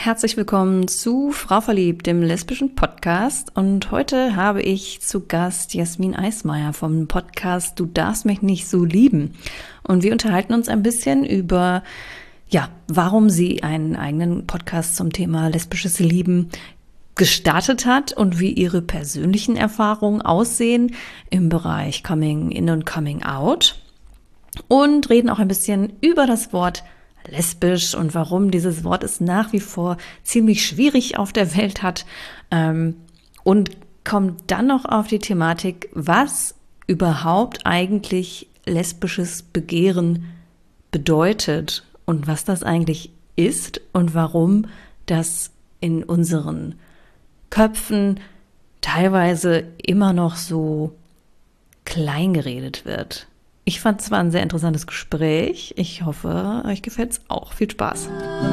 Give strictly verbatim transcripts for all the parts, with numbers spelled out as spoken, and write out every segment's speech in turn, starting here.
Herzlich willkommen zu Frau Verliebt, dem lesbischen Podcast. Und heute habe ich zu Gast Jasmin Eismeier vom Podcast Du darfst mich nicht so lieben. Und wir unterhalten uns ein bisschen über, ja, warum sie einen eigenen Podcast zum Thema lesbisches Lieben gestartet hat und wie ihre persönlichen Erfahrungen aussehen im Bereich Coming In und Coming Out. Und reden auch ein bisschen über das Wort lesbisch und warum dieses Wort es nach wie vor ziemlich schwierig auf der Welt hat, ähm, und kommt dann noch auf die Thematik, was überhaupt eigentlich lesbisches Begehren bedeutet und was das eigentlich ist und warum das in unseren Köpfen teilweise immer noch so klein geredet wird. Ich fand es war ein sehr interessantes Gespräch. Ich hoffe, euch gefällt es auch. Viel Spaß.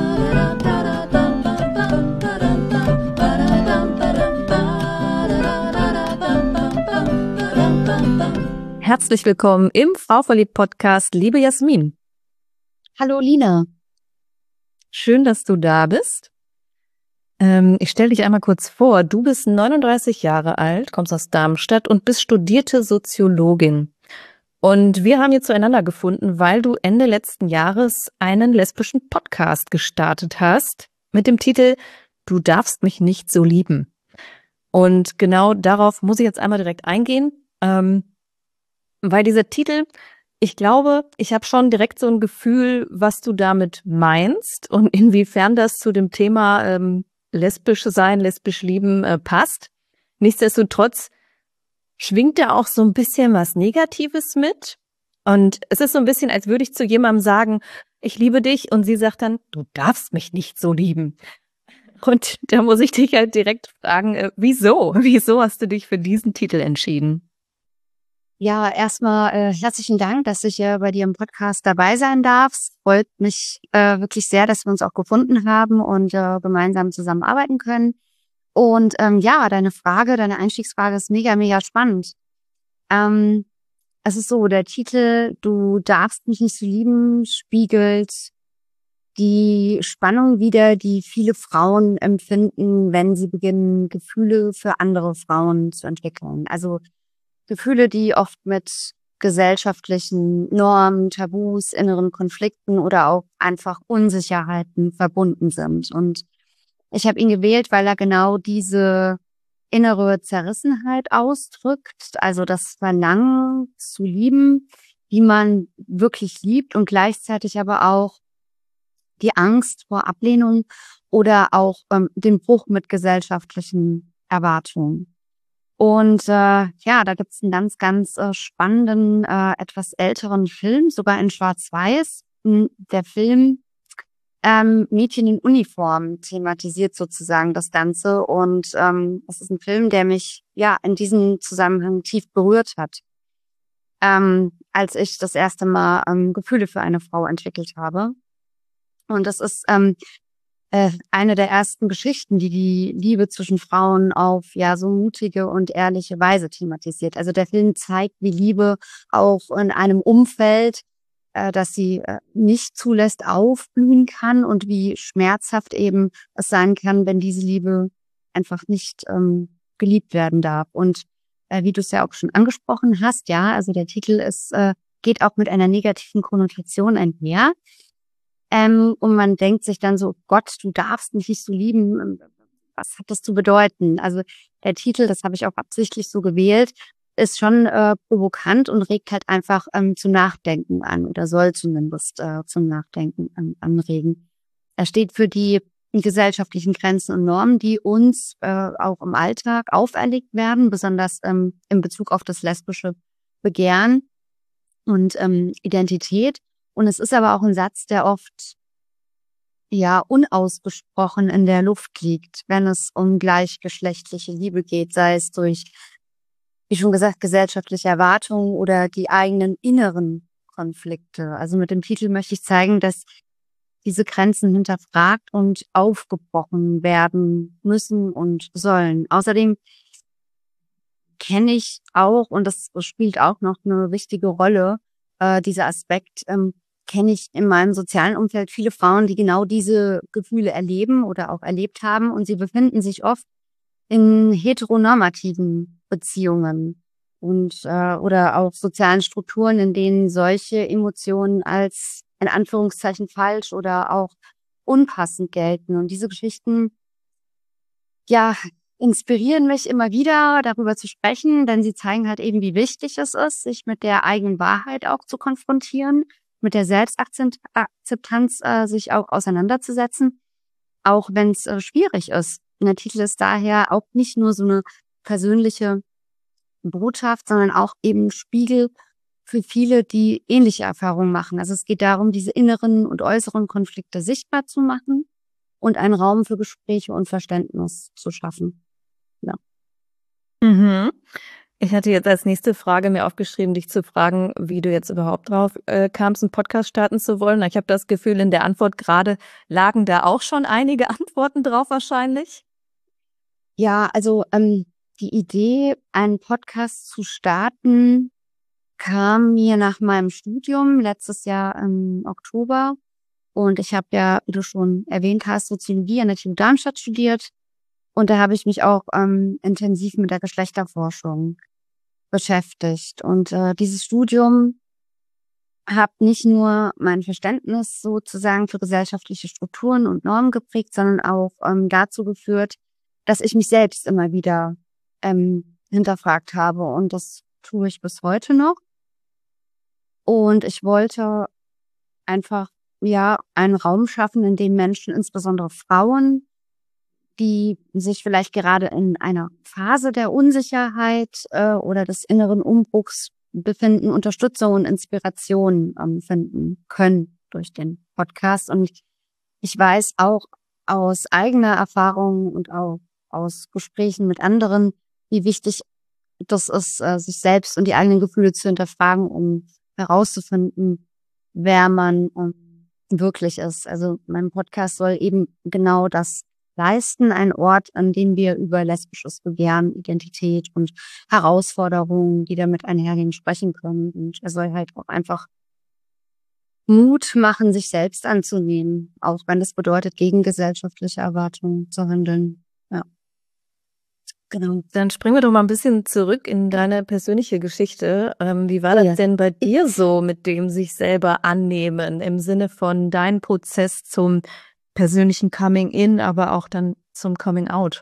Herzlich willkommen im Frau Verliebt Podcast, liebe Jasmin. Hallo Lina. Schön, dass du da bist. Ähm, ich stelle dich einmal kurz vor. Du bist neununddreißig Jahre alt, kommst aus Darmstadt und bist studierte Soziologin. Und wir haben hier zueinander gefunden, weil du Ende letzten Jahres einen lesbischen Podcast gestartet hast mit dem Titel Du darfst mich nicht so lieben. Und genau darauf muss ich jetzt einmal direkt eingehen, ähm, weil dieser Titel, ich glaube, ich habe schon direkt so ein Gefühl, was du damit meinst und inwiefern das zu dem Thema ähm, lesbisch sein, lesbisch lieben äh, passt. Nichtsdestotrotz schwingt da auch so ein bisschen was Negatives mit. Und es ist so ein bisschen, als würde ich zu jemandem sagen, ich liebe dich. Und sie sagt dann, du darfst mich nicht so lieben. Und da muss ich dich halt direkt fragen, äh, wieso? Wieso hast du dich für diesen Titel entschieden? Ja, erstmal äh, herzlichen Dank, dass ich äh, bei dir im Podcast dabei sein darf. Es freut mich äh, wirklich sehr, dass wir uns auch gefunden haben und äh, gemeinsam zusammenarbeiten können. Und ähm, ja, deine Frage, deine Einstiegsfrage ist mega, mega spannend. Ähm, es ist so, der Titel Du darfst mich nicht so lieben spiegelt die Spannung wider, die viele Frauen empfinden, wenn sie beginnen, Gefühle für andere Frauen zu entwickeln. Also Gefühle, die oft mit gesellschaftlichen Normen, Tabus, inneren Konflikten oder auch einfach Unsicherheiten verbunden sind. Und ich habe ihn gewählt, weil er genau diese innere Zerrissenheit ausdrückt, also das Verlangen zu lieben, wie man wirklich liebt und gleichzeitig aber auch die Angst vor Ablehnung oder auch ähm, den Bruch mit gesellschaftlichen Erwartungen. Und äh, ja, da gibt's einen ganz, ganz äh, spannenden, äh, etwas älteren Film, sogar in Schwarz-Weiß. Der Film Ähm, Mädchen in Uniform thematisiert sozusagen das Ganze und ähm, das ist ein Film, der mich ja in diesem Zusammenhang tief berührt hat, ähm, als ich das erste Mal ähm, Gefühle für eine Frau entwickelt habe. Und das ist ähm, äh, eine der ersten Geschichten, die die Liebe zwischen Frauen auf ja so mutige und ehrliche Weise thematisiert. Also der Film zeigt, wie Liebe auch in einem Umfeld, äh, dass sie äh, nicht zulässt, aufblühen kann und wie schmerzhaft eben es sein kann, wenn diese Liebe einfach nicht ähm, geliebt werden darf. Und äh, wie du es ja auch schon angesprochen hast, ja, also der Titel ist äh, geht auch mit einer negativen Konnotation einher. Ähm, und man denkt sich dann so, Gott, du darfst mich nicht so lieben. Was hat das zu bedeuten? Also der Titel, das habe ich auch absichtlich so gewählt, ist schon äh, provokant und regt halt einfach ähm, zum Nachdenken an oder soll zumindest äh, zum Nachdenken an, anregen. Er steht für die gesellschaftlichen Grenzen und Normen, die uns äh, auch im Alltag auferlegt werden, besonders ähm, in Bezug auf das lesbische Begehren und ähm, Identität. Und es ist aber auch ein Satz, der oft ja unausgesprochen in der Luft liegt, wenn es um gleichgeschlechtliche Liebe geht, sei es durch, wie schon gesagt, gesellschaftliche Erwartungen oder die eigenen inneren Konflikte. Also mit dem Titel möchte ich zeigen, dass diese Grenzen hinterfragt und aufgebrochen werden müssen und sollen. Außerdem kenne ich auch, und das spielt auch noch eine wichtige Rolle, äh, dieser Aspekt, ähm, kenne ich in meinem sozialen Umfeld viele Frauen, die genau diese Gefühle erleben oder auch erlebt haben. Und sie befinden sich oft in heteronormativen Beziehungen und äh, oder auch sozialen Strukturen, in denen solche Emotionen als in Anführungszeichen falsch oder auch unpassend gelten. Und diese Geschichten, ja, inspirieren mich immer wieder, darüber zu sprechen, denn sie zeigen halt eben, wie wichtig es ist, sich mit der eigenen Wahrheit auch zu konfrontieren, mit der Selbstakzeptanz äh, sich auch auseinanderzusetzen, auch wenn es äh, schwierig ist. Und der Titel ist daher auch nicht nur so eine persönliche Botschaft, sondern auch eben Spiegel für viele, die ähnliche Erfahrungen machen. Also es geht darum, diese inneren und äußeren Konflikte sichtbar zu machen und einen Raum für Gespräche und Verständnis zu schaffen. Ja. Mhm. Ich hatte jetzt als nächste Frage mir aufgeschrieben, dich zu fragen, wie du jetzt überhaupt drauf äh, kamst, einen Podcast starten zu wollen. Ich habe das Gefühl, in der Antwort gerade lagen da auch schon einige Antworten drauf wahrscheinlich. Ja, also ähm, die Idee, einen Podcast zu starten, kam mir nach meinem Studium letztes Jahr im Oktober. Und ich habe ja, wie du schon erwähnt hast, Soziologie an der T U Darmstadt studiert. Und da habe ich mich auch ähm, intensiv mit der Geschlechterforschung beschäftigt. Und äh, dieses Studium hat nicht nur mein Verständnis sozusagen für gesellschaftliche Strukturen und Normen geprägt, sondern auch ähm, dazu geführt, dass ich mich selbst immer wieder ähm, hinterfragt habe. Und das tue ich bis heute noch. Und ich wollte einfach, ja, einen Raum schaffen, in dem Menschen, insbesondere Frauen, die sich vielleicht gerade in einer Phase der Unsicherheit äh, oder des inneren Umbruchs befinden, Unterstützung und Inspiration ähm, finden können durch den Podcast. Und ich, ich weiß auch aus eigener Erfahrung und auch aus Gesprächen mit anderen, wie wichtig das ist, äh, sich selbst und die eigenen Gefühle zu hinterfragen, um herauszufinden, wer man ähm, wirklich ist. Also mein Podcast soll eben genau das leisten, ein Ort, an dem wir über lesbisches Begehren, Identität und Herausforderungen, die damit einhergehen, sprechen können. Und er soll halt auch einfach Mut machen, sich selbst anzunehmen, auch wenn das bedeutet, gegen gesellschaftliche Erwartungen zu handeln. Ja, genau. Dann springen wir doch mal ein bisschen zurück in deine persönliche Geschichte. Ähm, wie war das Ja. denn bei dir so mit dem sich selber annehmen im Sinne von deinem Prozess zum persönlichen Coming-in, aber auch dann zum Coming-out?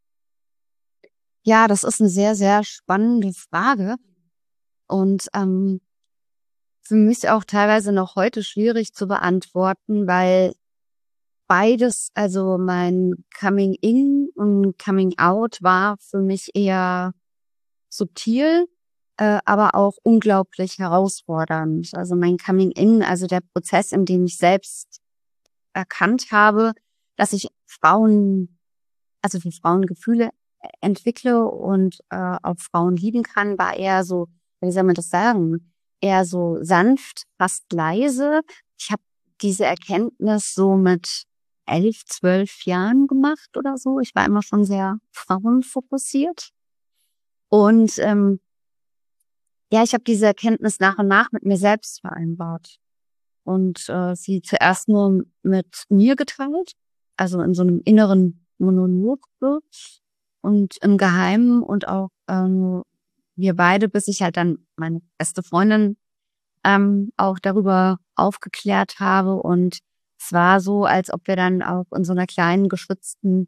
Ja, das ist eine sehr, sehr spannende Frage und ähm, für mich auch teilweise noch heute schwierig zu beantworten, weil beides, also mein Coming-in und Coming-out war für mich eher subtil, äh, aber auch unglaublich herausfordernd. Also mein Coming-in, also der Prozess, in dem ich selbst erkannt habe, dass ich Frauen, also für Frauen Gefühle entwickle und äh, auch Frauen lieben kann, war eher so, wie soll man das sagen, eher so sanft, fast leise. Ich habe diese Erkenntnis so mit elf, zwölf Jahren gemacht oder so. Ich war immer schon sehr frauenfokussiert. Und ähm, ja, ich habe diese Erkenntnis nach und nach mit mir selbst vereinbart. Und äh, sie zuerst nur mit mir geteilt, also in so einem inneren Monolog und im Geheimen und auch ähm, wir beide, bis ich halt dann meine beste Freundin ähm, auch darüber aufgeklärt habe. Und es war so, als ob wir dann auch in so einer kleinen geschützten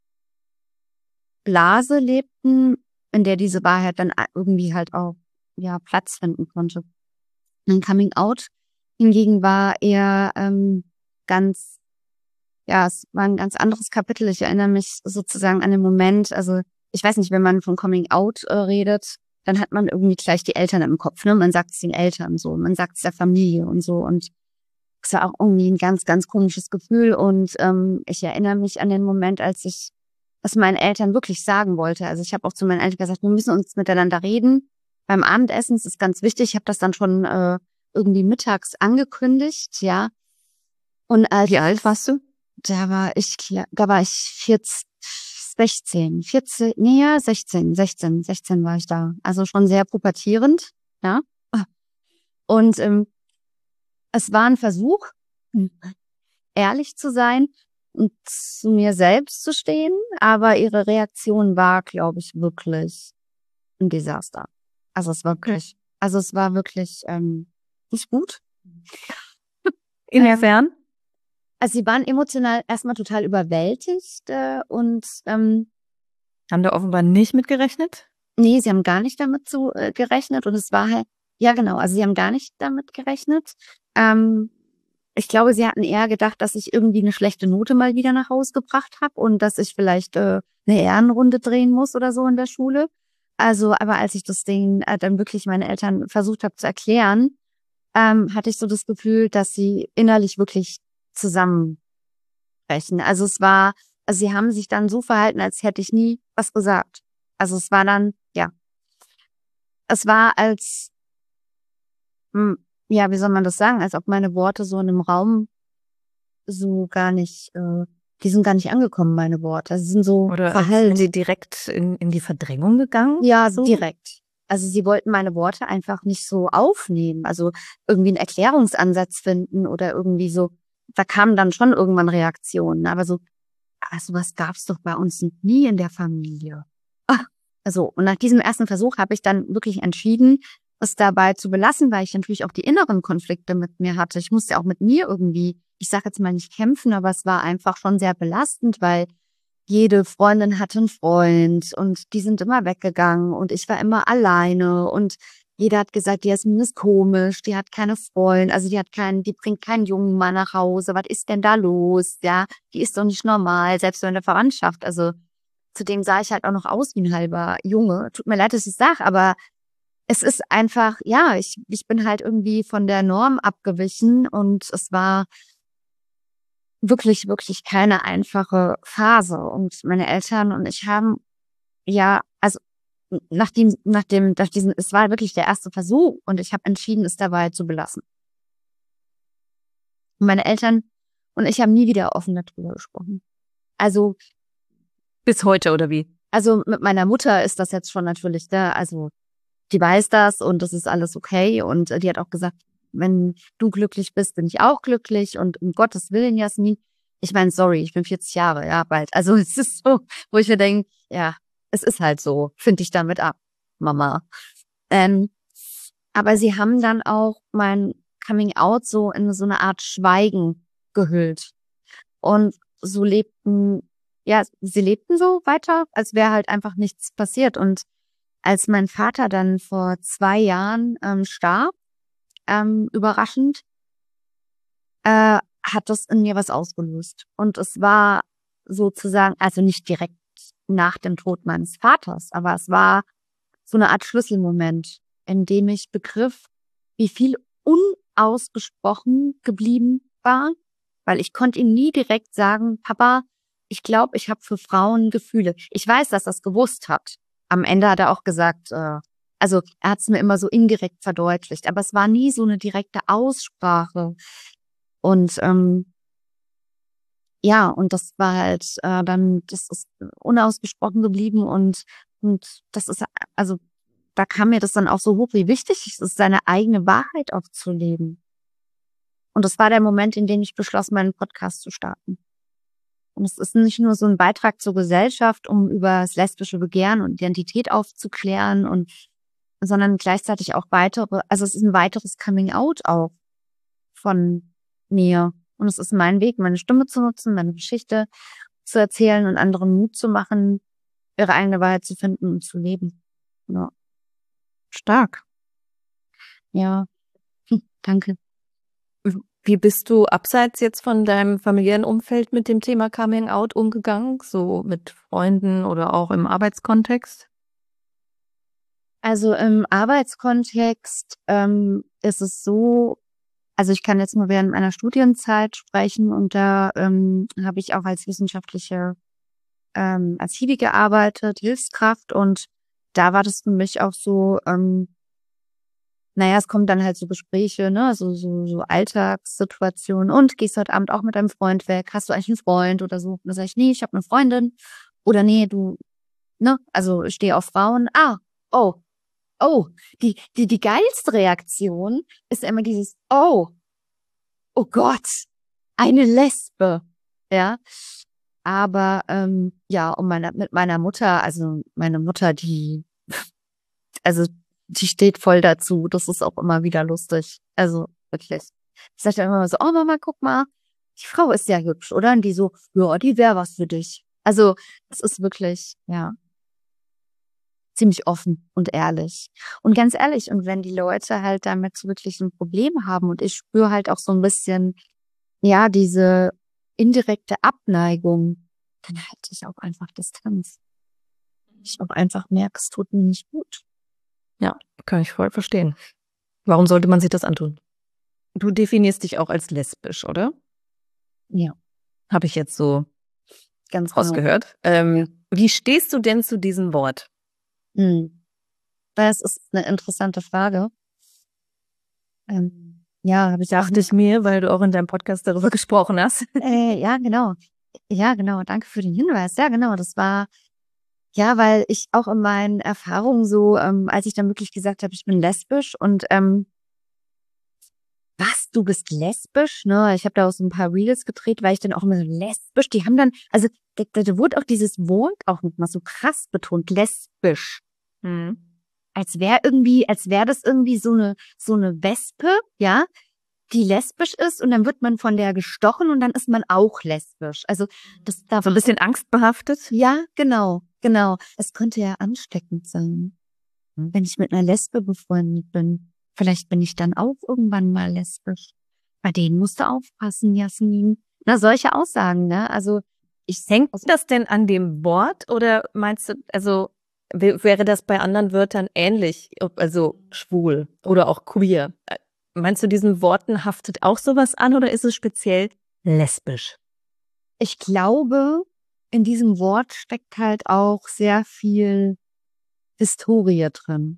Blase lebten, in der diese Wahrheit dann irgendwie halt auch ja Platz finden konnte. Ein Coming Out hingegen war eher ähm, ganz, ja, es war ein ganz anderes Kapitel. Ich erinnere mich sozusagen an den Moment, also ich weiß nicht, wenn man von Coming Out äh, redet, dann hat man irgendwie gleich die Eltern im Kopf, ne? Man sagt es den Eltern so, man sagt es der Familie und so. Und es war auch irgendwie ein ganz, ganz komisches Gefühl. Und ähm, ich erinnere mich an den Moment, als ich es meinen Eltern wirklich sagen wollte. Also ich habe auch zu meinen Eltern gesagt, wir müssen uns miteinander reden. Beim Abendessen, das ist ganz wichtig. Ich habe das dann schon äh, irgendwie mittags angekündigt, ja. Und als Wie alt warst du? Da war ich, da war ich vierzehn, sechzehn, vierzehn, nee, ja, sechzehn, sechzehn, sechzehn war ich da. Also schon sehr pubertierend, ja. Und ähm, es war ein Versuch, ehrlich zu sein und zu mir selbst zu stehen, aber ihre Reaktion war, glaube ich, wirklich ein Desaster. Also es war wirklich, also es war wirklich ähm, nicht gut. Inwiefern? Ähm, also sie waren emotional erstmal total überwältigt äh, und ähm, Haben da offenbar nicht mit gerechnet? nee, sie haben gar nicht damit so äh, gerechnet und es war halt, ja genau, also sie haben gar nicht damit gerechnet. Ähm, ich glaube, sie hatten eher gedacht, dass ich irgendwie eine schlechte Note mal wieder nach Hause gebracht habe und dass ich vielleicht äh, eine Ehrenrunde drehen muss oder so in der Schule. Also, aber als ich das Ding äh, dann wirklich meine Eltern versucht habe zu erklären, ähm, hatte ich so das Gefühl, dass sie innerlich wirklich zusammenbrechen. Also es war, also sie haben sich dann so verhalten, als hätte ich nie was gesagt. Also es war dann, ja, es war als, hm, ja, wie soll man das sagen, als ob meine Worte so in einem Raum so gar nicht, äh, die sind gar nicht angekommen, meine Worte. Also sie sind so Oder als verhallt. sind sie direkt in, in die Verdrängung gegangen? Ja, So? direkt. Also sie wollten meine Worte einfach nicht so aufnehmen. Also irgendwie einen Erklärungsansatz finden oder irgendwie so. Da kamen dann schon irgendwann Reaktionen. Aber so, ah, sowas gab's doch bei uns nie in der Familie. Ah, also, und nach diesem ersten Versuch habe ich dann wirklich entschieden, es dabei zu belassen, weil ich natürlich auch die inneren Konflikte mit mir hatte. Ich musste auch mit mir irgendwie, ich sage jetzt mal nicht kämpfen, aber es war einfach schon sehr belastend, weil jede Freundin hatte einen Freund und die sind immer weggegangen und ich war immer alleine und jeder hat gesagt, die Jasmin ist komisch, die hat keine Freunde, also die hat keinen, die bringt keinen jungen Mann nach Hause, was ist denn da los? Ja, die ist doch nicht normal, selbst so in der Verwandtschaft. Also zudem sah ich halt auch noch aus wie ein halber Junge. Tut mir leid, dass ich sage, aber es ist einfach, ja, ich, ich bin halt irgendwie von der Norm abgewichen und es war wirklich, wirklich keine einfache Phase. Und meine Eltern und ich haben, ja, also nach dem, nach dem, nach diesem, es war wirklich der erste Versuch und ich habe entschieden, es dabei zu belassen. Und meine Eltern und ich haben nie wieder offen darüber gesprochen. Also, Bis heute oder wie? also mit meiner Mutter ist das jetzt schon natürlich, da, also die weiß das und das ist alles okay. Und äh, die hat auch gesagt, wenn du glücklich bist, bin ich auch glücklich. Und um Gottes Willen, Jasmin, ich meine, sorry, ich bin vierzig Jahre, ja, bald. Also es ist so, wo ich mir denke, ja, es ist halt so, finde ich damit ab, Mama. Ähm, aber sie haben dann auch mein Coming Out so in so eine Art Schweigen gehüllt. Und so lebten, ja, sie lebten so weiter, als wäre halt einfach nichts passiert. Und als mein Vater dann vor zwei Jahren ähm, starb, ähm, überraschend, äh, hat das in mir was ausgelöst. Und es war sozusagen, also nicht direkt nach dem Tod meines Vaters, aber es war so eine Art Schlüsselmoment, in dem ich begriff, wie viel unausgesprochen geblieben war, weil ich konnte ihm nie direkt sagen, Papa, ich glaube, ich habe für Frauen Gefühle. Ich weiß, dass er es gewusst hat. Am Ende hat er auch gesagt, äh, also er hat es mir immer so indirekt verdeutlicht, aber es war nie so eine direkte Aussprache. Und ähm, ja, und das war halt äh, dann, das ist unausgesprochen geblieben und und das ist, also da kam mir das dann auch so hoch, wie wichtig es ist, seine eigene Wahrheit auch zu leben. Und das war der Moment, in dem ich beschloss, meinen Podcast zu starten. Und es ist nicht nur so ein Beitrag zur Gesellschaft, um über das lesbische Begehren und Identität aufzuklären und, sondern gleichzeitig auch weitere, also es ist ein weiteres Coming Out auch von mir. Und es ist mein Weg, meine Stimme zu nutzen, meine Geschichte zu erzählen und anderen Mut zu machen, ihre eigene Wahrheit zu finden und zu leben. Ja. Stark. Ja. Hm, danke. Wie bist du abseits jetzt von deinem familiären Umfeld mit dem Thema Coming Out umgegangen? So mit Freunden oder auch im Arbeitskontext? Also im Arbeitskontext ähm, ist es so, also ich kann jetzt nur während meiner Studienzeit sprechen und da ähm, habe ich auch als wissenschaftliche ähm, als Hiwi gearbeitet, Hilfskraft und da war das für mich auch so, ähm, naja, es kommen dann halt so Gespräche, ne, so, so, so Alltagssituationen und gehst heute Abend auch mit deinem Freund weg, hast du eigentlich einen Freund oder so? Und dann sage ich, nee, ich habe eine Freundin oder nee, du, ne, also ich stehe auf Frauen, ah, oh, oh, die, die, die geilste Reaktion ist immer dieses, oh, oh Gott, eine Lesbe, ja. Aber ähm, ja, und meine, mit meiner Mutter, also meine Mutter, die, also die steht voll dazu. Das ist auch immer wieder lustig. Also wirklich. Ich sage dann immer so, oh Mama, guck mal, die Frau ist ja hübsch, oder? Und die so, ja, die wäre was für dich. Also es ist wirklich, ja, ziemlich offen und ehrlich. Und ganz ehrlich, und wenn die Leute halt damit so wirklich ein Problem haben und ich spüre halt auch so ein bisschen, ja, diese indirekte Abneigung, dann halte ich auch einfach Distanz. Ich auch einfach merke, es tut mir nicht gut. Ja, kann ich voll verstehen. Warum sollte man sich das antun? Du definierst dich auch als lesbisch, oder? Ja, Habe ich jetzt so ganz genau. rausgehört. Ähm, wie stehst du denn zu diesem Wort? Hm. Das ist eine interessante Frage. Ähm, ja, habe ich auch Dachte ich mir, weil du auch in deinem Podcast darüber gesprochen hast. Äh, ja, genau. Ja, genau. Danke für den Hinweis. Ja, genau. Das war, ja, weil ich auch in meinen Erfahrungen so, ähm, als ich dann wirklich gesagt habe, ich bin lesbisch und ähm, was, du bist lesbisch? Ne? Ich habe da auch so ein paar Reels gedreht, weil ich dann auch immer so lesbisch, die haben dann, also da, da da wurde auch dieses Wort auch nochmal so krass betont, lesbisch. Hm. Als wäre irgendwie, als wäre das irgendwie so eine, so eine Wespe, ja, die lesbisch ist und dann wird man von der gestochen und dann ist man auch lesbisch. Also das da So ein bisschen angstbehaftet? Ja, genau, genau. Es könnte ja ansteckend sein, wenn ich mit einer Lesbe befreundet bin. Vielleicht bin ich dann auch irgendwann mal lesbisch. Bei denen musst du aufpassen, Jasmin. Na, solche Aussagen, ne? Also ich Hängt das denn an dem Wort oder meinst du, also w- wäre das bei anderen Wörtern ähnlich, ob- also schwul oder auch queer? Äh, Meinst du, diesen Worten haftet auch sowas an oder ist es speziell lesbisch? ich glaube, in diesem Wort steckt halt auch sehr viel Historie drin.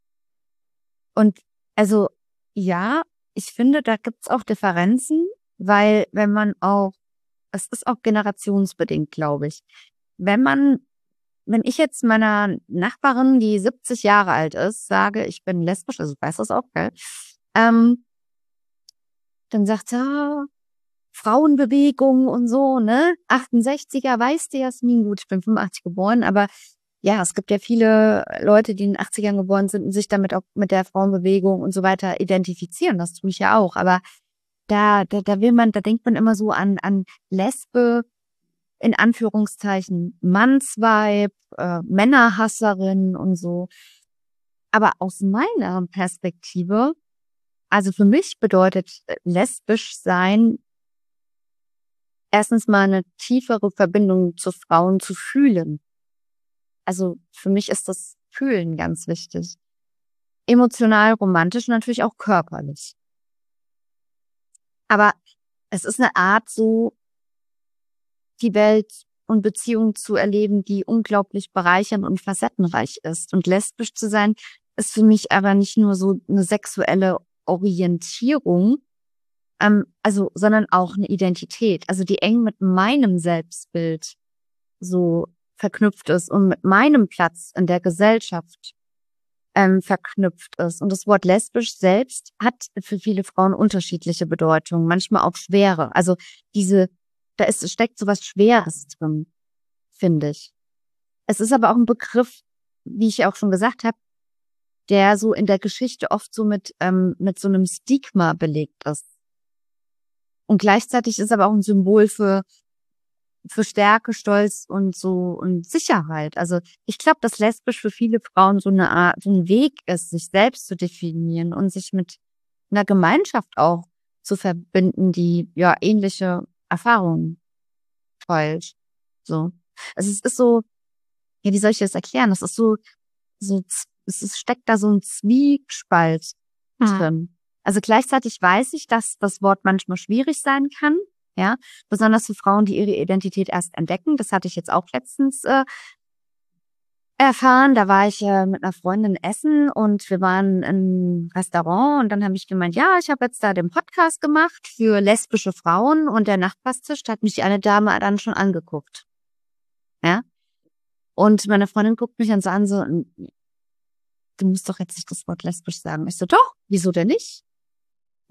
Und also ja, ich finde, da gibt's auch Differenzen, weil wenn man auch, es ist auch generationsbedingt, glaube ich. Wenn man, wenn ich jetzt meiner Nachbarin, die siebzig Jahre alt ist, sage, ich bin lesbisch, also ich weiß das auch, gell? Ähm, dann sagt sie, ah, Frauenbewegung und so, ne? achtundsechziger, weißt du, Jasmin, gut, ich bin fünfundachtzig geboren, aber ja, es gibt ja viele Leute, die in den achtzigern geboren sind und sich damit auch mit der Frauenbewegung und so weiter identifizieren. Das tue ich ja auch. Aber da, da, da will man, da denkt man immer so an, an Lesbe, in Anführungszeichen, Mannsweib, äh, Männerhasserin und so. Aber aus meiner Perspektive, also für mich bedeutet äh, lesbisch sein, erstens mal eine tiefere Verbindung zu Frauen zu fühlen. Also für mich ist das Fühlen ganz wichtig. Emotional, romantisch und natürlich auch körperlich. Aber es ist eine Art, so die Welt und Beziehungen zu erleben, die unglaublich bereichernd und facettenreich ist. Und lesbisch zu sein, ist für mich aber nicht nur so eine sexuelle Orientierung, ähm, also, sondern auch eine Identität, also die eng mit meinem Selbstbild so verknüpft ist und mit meinem Platz in der Gesellschaft ähm, verknüpft ist. Und das Wort lesbisch selbst hat für viele Frauen unterschiedliche Bedeutungen, manchmal auch schwere. Also diese, da ist, steckt so was Schweres drin, finde ich. Es ist aber auch ein Begriff, wie ich auch schon gesagt habe, der so in der Geschichte oft so mit, ähm, mit so einem Stigma belegt ist. Und gleichzeitig ist aber auch ein Symbol für für Stärke, Stolz und so und Sicherheit. Also ich glaube, dass lesbisch für viele Frauen so eine Art, so ein Weg ist, sich selbst zu definieren und sich mit einer Gemeinschaft auch zu verbinden, die ja ähnliche Erfahrungen teilt. So. Also es ist so, ja, wie soll ich das erklären? Es ist so, so, z- es ist, steckt da so ein Zwiespalt Hm. drin. Also gleichzeitig weiß ich, dass das Wort manchmal schwierig sein kann. Ja, besonders für Frauen, die ihre Identität erst entdecken. Das hatte ich jetzt auch letztens äh, erfahren. Da war ich äh, mit einer Freundin essen und wir waren im Restaurant und dann habe ich gemeint, ja, ich habe jetzt da den Podcast gemacht für lesbische Frauen und der Nachbarstisch, da hat mich eine Dame dann schon angeguckt. Ja, und meine Freundin guckt mich dann so an, so, du musst doch jetzt nicht das Wort lesbisch sagen. Ich so, doch, wieso denn nicht?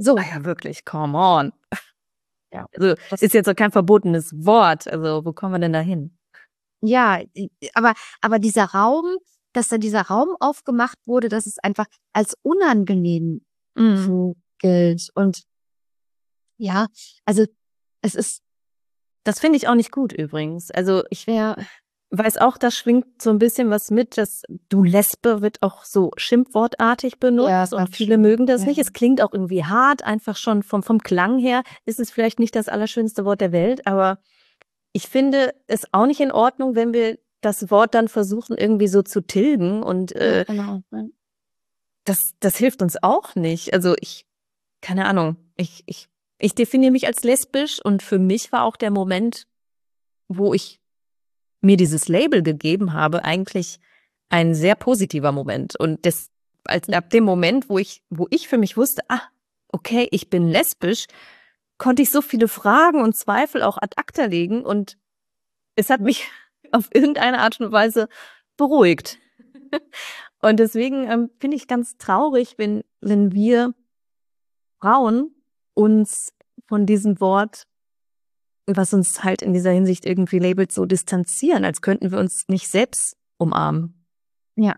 So. Ah ja, wirklich, come on. Ja. Also, das ist jetzt doch kein verbotenes Wort. Also, wo kommen wir denn da hin? Ja, aber, aber dieser Raum, dass da dieser Raum aufgemacht wurde, dass es einfach als unangenehm Mhm. so gilt. Und ja, also es ist, Das finde ich auch nicht gut übrigens. Also, ich ja, weiß auch, da schwingt so ein bisschen was mit, dass du Lesbe wird auch so schimpfwortartig Ja, benutzt und ganz viele schlimm. mögen das Ja. nicht. Es klingt auch irgendwie hart, einfach schon vom, vom Klang her ist es vielleicht nicht das allerschönste Wort der Welt, aber ich finde es auch nicht in Ordnung, wenn wir das Wort dann versuchen, irgendwie so zu tilgen und Ja, äh, genau. Ja. das, das hilft uns auch nicht. Also ich, keine Ahnung, ich, ich, ich definiere mich als lesbisch und für mich war auch der Moment, wo ich mir dieses Label gegeben habe, eigentlich ein sehr positiver Moment. Und das, als ab dem Moment, wo ich, wo ich für mich wusste, ah, okay, ich bin lesbisch, konnte ich so viele Fragen und Zweifel auch ad acta legen und es hat mich auf irgendeine Art und Weise beruhigt. Und deswegen ähm, finde ich ganz traurig, wenn, wenn wir Frauen uns von diesem Wort, was uns halt in dieser Hinsicht irgendwie labelt, so distanzieren, als könnten wir uns nicht selbst umarmen. Ja.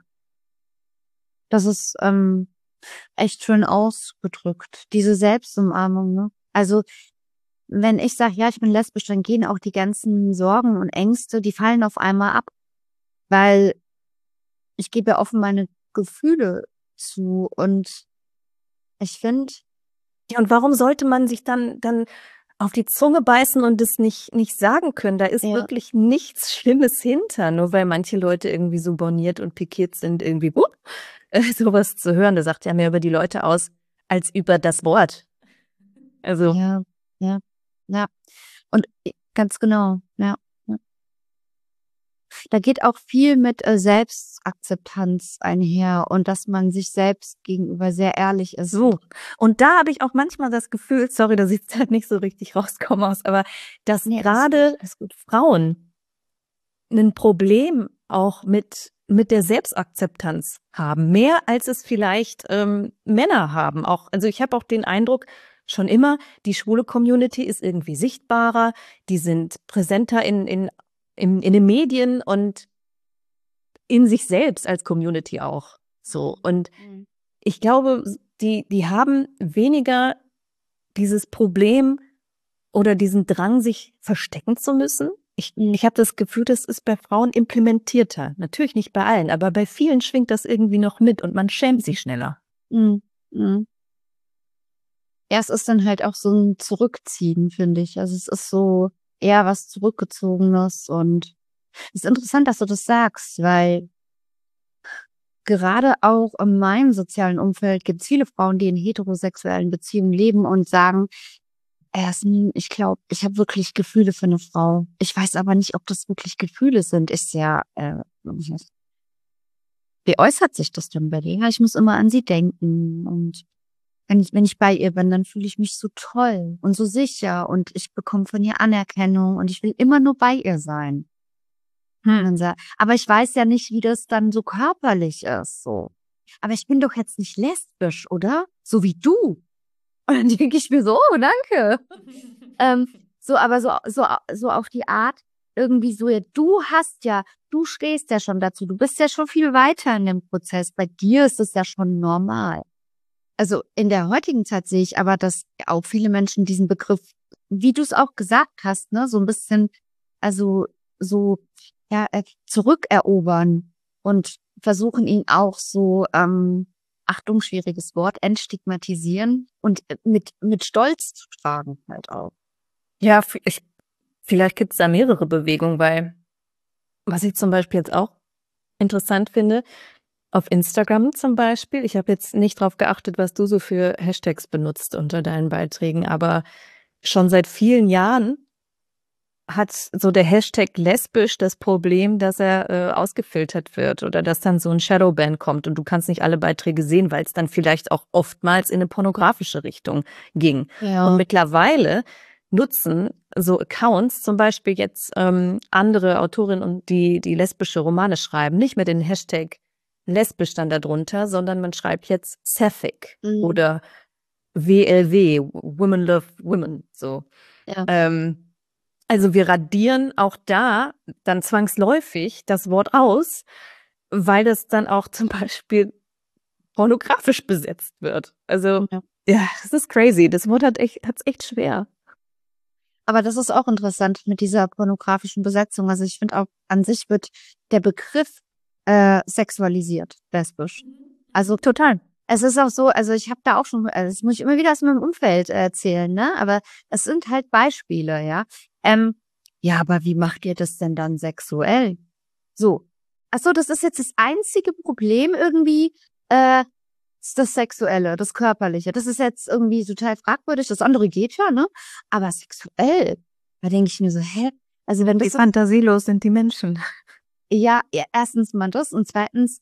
Das ist ähm, echt schön ausgedrückt. Diese Selbstumarmung, ne? Also, wenn ich sage, ja, ich bin lesbisch, dann gehen auch die ganzen Sorgen und Ängste, die fallen auf einmal ab. Weil ich gebe ja offen meine Gefühle zu. Und ich finde, Ja, und warum sollte man sich dann, dann auf die Zunge beißen und es nicht, nicht sagen können? Da ist Ja. wirklich nichts Schlimmes hinter, nur weil manche Leute irgendwie so borniert und pikiert sind, irgendwie uh, äh, sowas zu hören. Das sagt ja mehr über die Leute aus, als über das Wort. Also, ja, ja, ja. Und i- ganz genau, ja. ja. Da geht auch viel mit äh, Selbstakzeptanz einher und dass man sich selbst gegenüber sehr ehrlich ist. so. Und da habe ich auch manchmal das Gefühl, sorry, dass ich jetzt halt nicht so richtig rauskomme aus, aber dass Nee, alles gerade gut, alles gut. Frauen ein Problem auch mit, mit der Selbstakzeptanz haben. Mehr als es vielleicht ähm, Männer haben. Auch, also ich habe auch den Eindruck, schon immer, die schwule Community ist irgendwie sichtbarer, die sind präsenter in, in, in, in den Medien und in sich selbst als Community auch. So. Und Mhm. ich glaube, die, die haben weniger dieses Problem oder diesen Drang, sich verstecken zu müssen. Ich, ich habe das Gefühl, das ist bei Frauen implementierter. Natürlich nicht bei allen, aber bei vielen schwingt das irgendwie noch mit und man schämt sich schneller. Mhm. Mhm. Ja, es ist dann halt auch so ein Zurückziehen, finde ich. Also es ist so eher was Zurückgezogenes und es ist interessant, dass du das sagst, weil gerade auch in meinem sozialen Umfeld gibt es viele Frauen, die in heterosexuellen Beziehungen leben und sagen, Erstens, ich glaube, ich habe wirklich Gefühle für eine Frau. Ich weiß aber nicht, ob das wirklich Gefühle sind. Ist ja, äh, wie äußert sich das denn bei dir? Ja, ich muss immer an sie denken. Und wenn ich, wenn ich bei ihr bin, dann fühle ich mich so toll und so sicher und ich bekomme von ihr Anerkennung und ich will immer nur bei ihr sein. Und dann sa- Aber ich weiß ja nicht, wie das dann so körperlich ist, so. Aber ich bin doch jetzt nicht lesbisch, oder? So wie du. Und dann denke ich mir so, oh, danke. Ähm, so, aber so, so, so auf die Art, irgendwie so, ja, du hast ja, du stehst ja schon dazu, du bist ja schon viel weiter in dem Prozess. Bei dir ist es ja schon normal. Also in der heutigen Zeit sehe ich aber, dass auch viele Menschen diesen Begriff, wie du es auch gesagt hast, ne, so ein bisschen, also so, ja, äh, zurückerobern und versuchen ihn auch so, ähm, Achtung, schwieriges Wort, entstigmatisieren und äh, mit, mit Stolz zu tragen halt auch. Ja, v- ich, vielleicht gibt es da mehrere Bewegungen, weil was ich zum Beispiel jetzt auch interessant finde, auf Instagram zum Beispiel, ich habe jetzt nicht drauf geachtet, was du so für Hashtags benutzt unter deinen Beiträgen, aber schon seit vielen Jahren hat so der Hashtag lesbisch das Problem, dass er äh, ausgefiltert wird oder dass dann so ein Shadowban kommt und du kannst nicht alle Beiträge sehen, weil es dann vielleicht auch oftmals in eine pornografische Richtung ging. Ja. Und mittlerweile nutzen so Accounts, zum Beispiel jetzt ähm, andere Autorinnen, und die die lesbische Romane schreiben, nicht mehr den Hashtag lesbisch dann darunter, sondern man schreibt jetzt sapphic Mhm. oder W L W, Women Love Women, so. Ja. Ähm, also wir radieren auch da dann zwangsläufig das Wort aus, weil das dann auch zum Beispiel pornografisch besetzt wird. Also Ja. ja, das ist crazy. Das Wort hat echt, hat's echt schwer. Aber das ist auch interessant mit dieser pornografischen Besetzung. Also ich finde auch, an sich wird der Begriff äh, sexualisiert, lesbisch. Also Total. es ist auch so, also ich habe da auch schon, also das muss ich immer wieder aus meinem Umfeld erzählen, ne? Aber es sind halt Beispiele, ja. Ähm, ja, aber wie macht ihr das denn dann sexuell? So. Ach so, das ist jetzt das einzige Problem irgendwie, äh, ist das Sexuelle, das Körperliche. Das ist jetzt irgendwie total fragwürdig. Das andere geht ja, ne? Aber sexuell, da denke ich mir so, hä? Also wenn Wie das so, fantasielos sind die Menschen. ja, ja, erstens mal das und zweitens,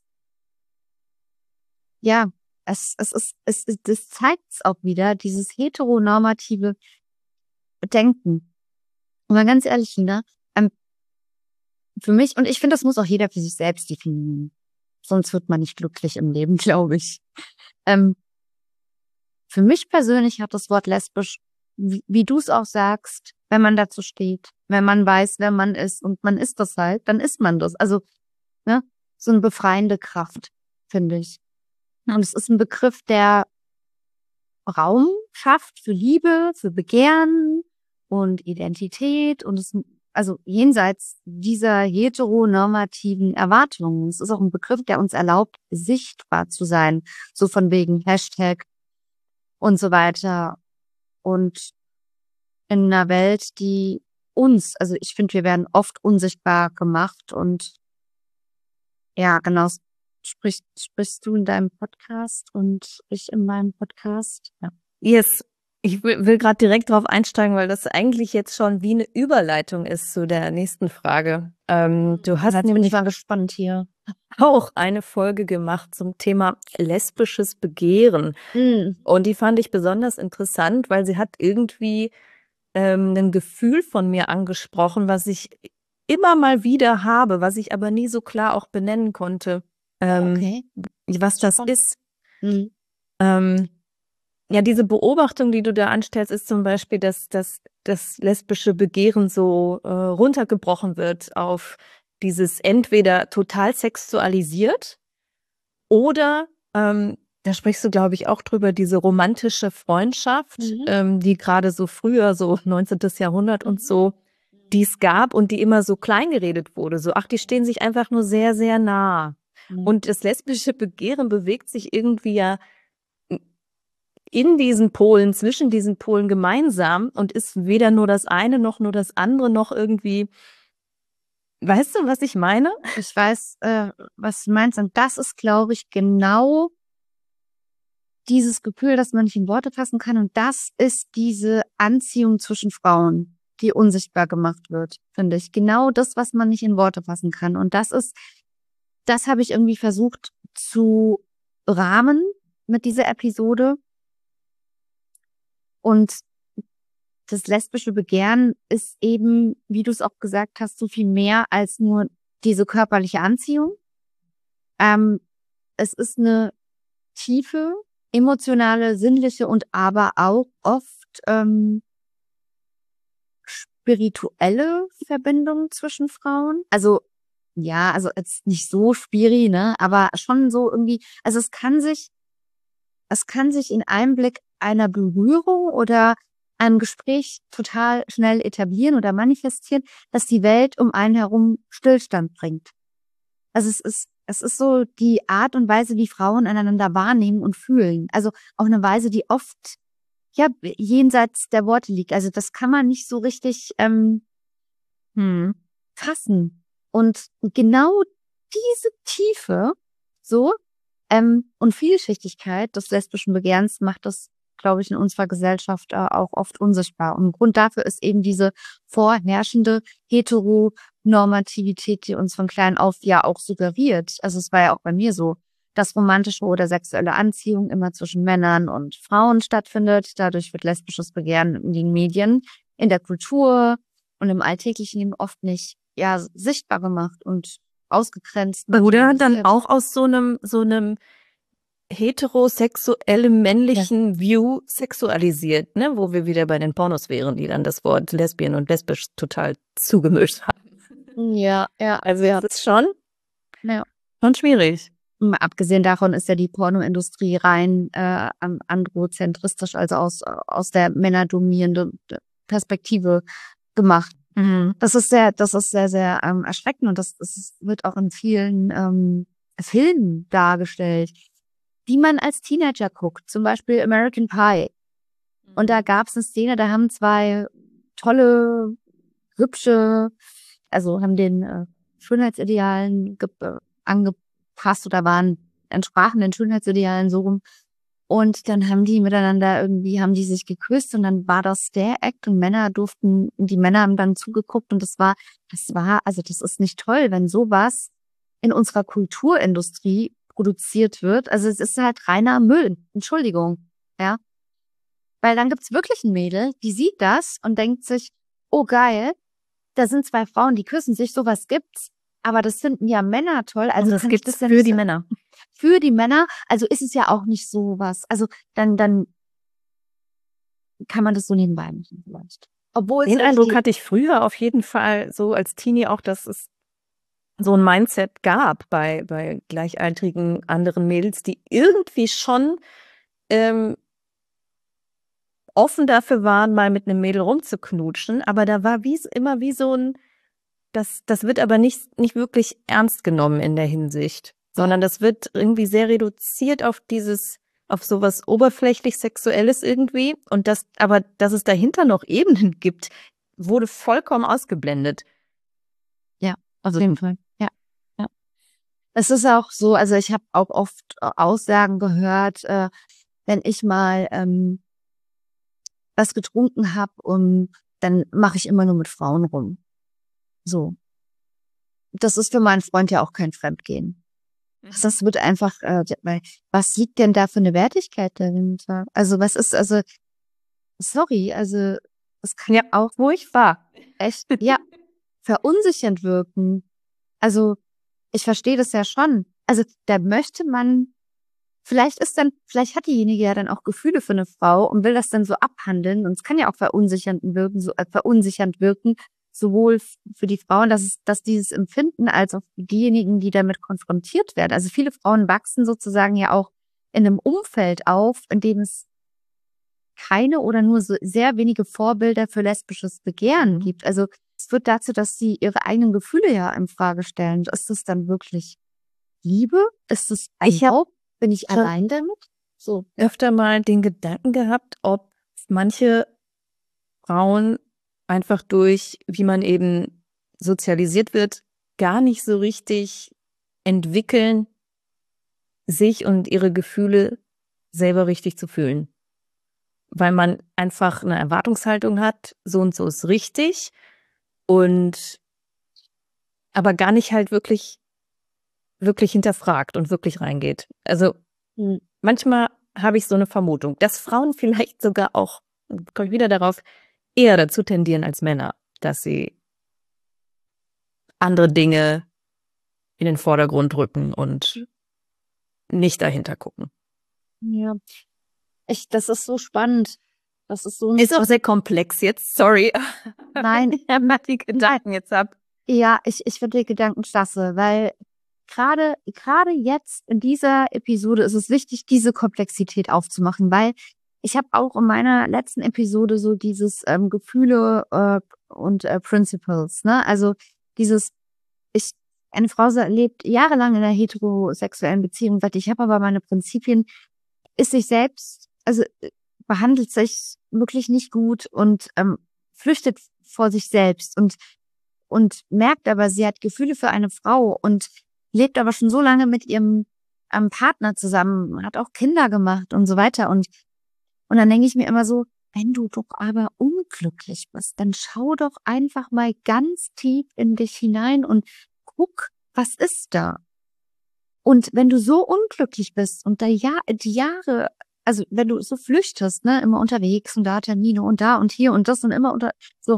ja, es, es ist, es, es das zeigt es auch wieder, dieses heteronormative Denken. Und mal ganz ehrlich, ne, ähm, für mich, und ich finde, das muss auch jeder für sich selbst definieren. Sonst wird man nicht glücklich im Leben, glaube ich. Ähm, für mich persönlich hat das Wort lesbisch, wie, wie du es auch sagst, wenn man dazu steht, wenn man weiß, wer man ist und man ist das halt, dann ist man das. Also, ne, so eine befreiende Kraft, finde ich. Und es ist ein Begriff, der Raum schafft für Liebe, für Begehren und Identität und es, also jenseits dieser heteronormativen Erwartungen. Es ist auch ein Begriff, der uns erlaubt, sichtbar zu sein. So von wegen Hashtag und so weiter. Und in einer Welt, die uns, also ich finde, wir werden oft unsichtbar gemacht und ja, genau, sprichst, sprichst du in deinem Podcast und ich in meinem Podcast. Ja. Yes. Ich will, will gerade direkt drauf einsteigen, weil das eigentlich jetzt schon wie eine Überleitung ist zu der nächsten Frage. Ähm, du hast Jetzt bin nämlich ich mal gespannt hier. auch eine Folge gemacht zum Thema lesbisches Begehren. Mhm. Und die fand ich besonders interessant, weil sie hat irgendwie ähm, ein Gefühl von mir angesprochen, was ich immer mal wieder habe, was ich aber nie so klar auch benennen konnte, ähm, Okay. was das Spannend. ist. Mhm. Ähm, ja, diese Beobachtung, die du da anstellst, ist zum Beispiel, dass, dass das lesbische Begehren so äh, runtergebrochen wird auf dieses entweder total sexualisiert oder, ähm, da sprichst du, glaube ich, auch drüber, diese romantische Freundschaft, Mhm. ähm, die gerade so früher, so neunzehntes Jahrhundert und so, die es gab und die immer so klein geredet wurde. So, ach, die stehen sich einfach nur sehr, sehr nah. Mhm. Und das lesbische Begehren bewegt sich irgendwie ja in diesen Polen, zwischen diesen Polen gemeinsam und ist weder nur das eine noch nur das andere noch irgendwie. Weißt du, was ich meine? Ich weiß, äh, was du meinst. Und das ist, glaube ich, genau dieses Gefühl, das man nicht in Worte fassen kann. Und das ist diese Anziehung zwischen Frauen, die unsichtbar gemacht wird, finde ich. Genau das, was man nicht in Worte fassen kann. Und das ist, das habe ich irgendwie versucht zu rahmen mit dieser Episode. Und das lesbische Begehren ist eben, wie du es auch gesagt hast, so viel mehr als nur diese körperliche Anziehung. Ähm, es ist eine tiefe, emotionale, sinnliche und aber auch oft ähm, spirituelle Verbindung zwischen Frauen. Also ja, also jetzt nicht so spiri, ne, aber schon so irgendwie, also es kann sich, es kann sich in einem Blick einer Berührung oder einem Gespräch total schnell etablieren oder manifestieren, dass die Welt um einen herum Stillstand bringt. Also es ist, es ist so die Art und Weise, wie Frauen einander wahrnehmen und fühlen. Also auch eine Weise, die oft ja jenseits der Worte liegt. Also das kann man nicht so richtig ähm, Hm. fassen. Und genau diese Tiefe, so ähm, und Vielschichtigkeit des lesbischen Begehrens macht das, glaube ich, in unserer Gesellschaft äh, auch oft unsichtbar. Und Grund dafür ist eben diese vorherrschende Heteronormativität, die uns von klein auf ja auch suggeriert. Also es war ja auch bei mir so, dass romantische oder sexuelle Anziehung immer zwischen Männern und Frauen stattfindet. Dadurch wird lesbisches Begehren in den Medien, in der Kultur und im alltäglichen Leben oft nicht ja sichtbar gemacht und ausgegrenzt. Oder dann auch aus so einem so einem heterosexuelle männlichen ja. View sexualisiert, ne, wo wir wieder bei den Pornos wären, die dann das Wort Lesbien und lesbisch total zugemischt haben. Ja, ja. Also ja, das ist schon, ja. schon schwierig. Mal abgesehen davon ist ja die Pornoindustrie rein äh, androzentristisch, also aus, aus der männerdominierenden Perspektive gemacht. Mhm. Das ist sehr, das ist sehr, sehr ähm, erschreckend und das, das wird auch in vielen ähm, Filmen dargestellt, die man als Teenager guckt, zum Beispiel American Pie. Mhm. Und da gab es eine Szene, da haben zwei tolle, hübsche, also haben den äh, Schönheitsidealen äh, angepasst oder waren entsprachen den Schönheitsidealen so rum. Und dann haben die miteinander irgendwie, haben die sich geküsst und dann war das der Act und Männer durften, die Männer haben dann zugeguckt und das war, das war, also das ist nicht toll, wenn sowas in unserer Kulturindustrie produziert wird. Also es ist halt reiner Müll. Entschuldigung, ja. Weil dann gibt's wirklich ein Mädel, die sieht das und denkt sich, oh geil, da sind zwei Frauen, die küssen sich, sowas gibt's. Aber das finden ja Männer toll. Also das gibt es ja für die so, Männer. Für die Männer. Also ist es ja auch nicht sowas. Also dann, dann kann man das so nebenbei machen vielleicht. Obwohl den Eindruck hatte ich früher auf jeden Fall so als Teenie auch, dass es so ein Mindset gab bei, bei gleichaltrigen anderen Mädels, die irgendwie schon ähm, offen dafür waren, mal mit einem Mädel rumzuknutschen. Aber da war wie immer wie so ein, das, das wird aber nicht, nicht wirklich ernst genommen in der Hinsicht, sondern das wird irgendwie sehr reduziert auf dieses, auf sowas oberflächlich Sexuelles irgendwie. Und das, aber dass es dahinter noch Ebenen gibt, wurde vollkommen ausgeblendet. Ja, auf jeden Fall. Ja, ja. Es ist auch so, also ich habe auch oft Aussagen gehört, äh, wenn ich mal ähm, was getrunken habe und dann mache ich immer nur mit Frauen rum. So. Das ist für meinen Freund ja auch kein Fremdgehen. Das wird einfach, äh, was liegt denn da für eine Wertigkeit dahinter? Also was ist, also, sorry, also es kann ja auch, wo ich war, echt, ja, verunsichernd wirken. Also ich verstehe das ja schon. Also da möchte man, vielleicht ist dann, vielleicht hat diejenige ja dann auch Gefühle für eine Frau und will das dann so abhandeln. Und es kann ja auch verunsichernd wirken, so äh, verunsichernd wirken, sowohl für die Frauen, dass es, dass dieses Empfinden, als auch für diejenigen, die damit konfrontiert werden. Also viele Frauen wachsen sozusagen ja auch in einem Umfeld auf, in dem es keine oder nur so sehr wenige Vorbilder für lesbisches Begehren gibt. Also es führt dazu, dass sie ihre eigenen Gefühle ja in Frage stellen. Ist das dann wirklich Liebe? Ist es überhaupt? Bin ich allein damit? So. Öfter mal den Gedanken gehabt, ob manche Frauen einfach durch, wie man eben sozialisiert wird, gar nicht so richtig entwickeln, sich und ihre Gefühle selber richtig zu fühlen. Weil man einfach eine Erwartungshaltung hat, so und so ist richtig und aber gar nicht halt wirklich wirklich hinterfragt und wirklich reingeht. Also hm. manchmal habe ich so eine Vermutung, dass Frauen vielleicht sogar auch, komme ich wieder darauf, eher dazu tendieren als Männer, dass sie andere Dinge in den Vordergrund rücken und nicht dahinter gucken. Ja, ich, das ist so spannend. Das ist so ist auch sehr komplex jetzt, sorry. Nein, ich habe die Gedanken jetzt ab. Ja, ich, ich finde die Gedanken klasse, weil gerade gerade jetzt in dieser Episode ist es wichtig, diese Komplexität aufzumachen, weil ich habe auch in meiner letzten Episode so dieses ähm, Gefühle äh, und äh, Principles, ne? Also dieses, ich eine Frau lebt jahrelang in einer heterosexuellen Beziehung, sagt, ich habe aber meine Prinzipien, ist sich selbst, also behandelt sich wirklich nicht gut und ähm, flüchtet vor sich selbst und und merkt aber, sie hat Gefühle für eine Frau und lebt aber schon so lange mit ihrem ähm, Partner zusammen, hat auch Kinder gemacht und so weiter. Und, und dann denke ich mir immer so, wenn du doch aber unglücklich bist, dann schau doch einfach mal ganz tief in dich hinein und guck, was ist da? Und wenn du so unglücklich bist und da ja, die Jahre, also wenn du so flüchtest, ne, immer unterwegs und da Termine und da und hier und das und immer unter, so,